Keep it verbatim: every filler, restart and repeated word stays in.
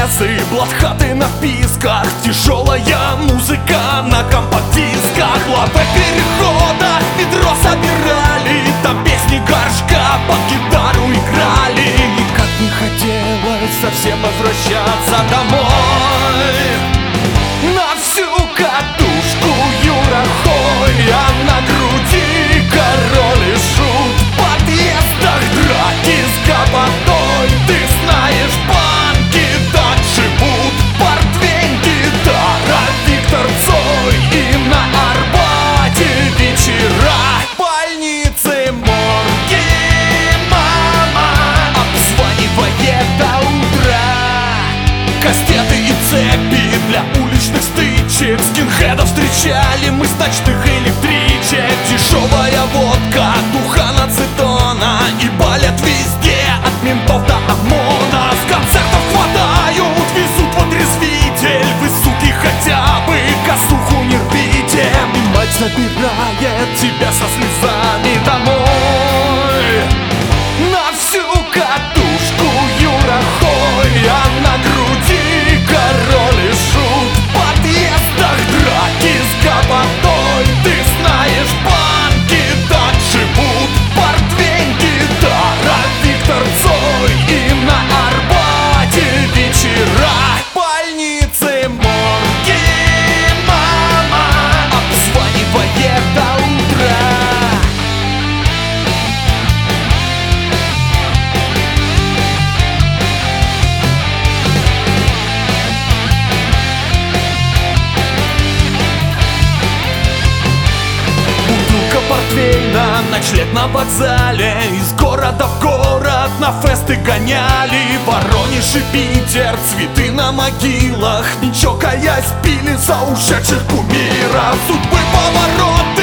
протезы, блатхаты на вписках, тяжелая музыка на компакт-дисках. Лаве перехода ведро собирали, там песни горшка под гитару играли. И как не хотелось совсем возвращаться домой. На всю катушку Юра Хой, а на груди король и шут. В подъездах драки с гопотой, ты знаешь, банки так живут. Портвейн, гитара, Виктор Цой, и на Арбате вечера, больницы, морги, мама обзванивает до утра. Кастеты и цепи для уличных стычек, скинхедов встречали мы с ночных электричек. Дешевая водка, духан ацетона, и балят везде от ментов до ОМОНа. С концертов хватают, везут в отрезвитель. Вы, суки, хотя бы косуху не рвите. И мать забирает тебя со слезами домой. На всю катушку Юра Хой, а на груди король и шут. В подъездах драки с гопотой, ты знаешь, банки так живут. Портвейн, гитара, Виктор Цой, и на Арбате вечера, больницы, морги, мама обзванивает до утра. Бутылка портвейна, ночлег на вокзале. Из города в город на фесты гоняли. Воронеж и Питер, цветы на могилах, не чокаясь пили за ушедших кумиров. Судьбы поворот